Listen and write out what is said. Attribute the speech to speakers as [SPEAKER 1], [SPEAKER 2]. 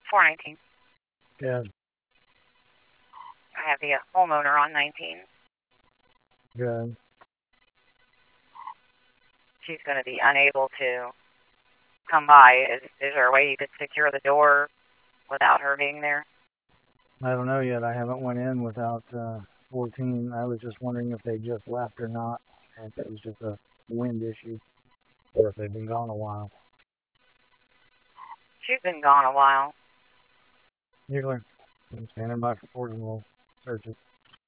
[SPEAKER 1] 419.
[SPEAKER 2] Good.
[SPEAKER 1] I have the homeowner on 19.
[SPEAKER 2] Good.
[SPEAKER 1] She's going to be unable to come by. Is there a way you could secure the door without her being there?
[SPEAKER 2] I don't know yet. I haven't went in without 14. I was just wondering if they just left or not, and if it was just a wind issue, or if they've been gone a while.
[SPEAKER 1] She's been gone a while.
[SPEAKER 2] Usually, I'm standing by for 14. We'll search it.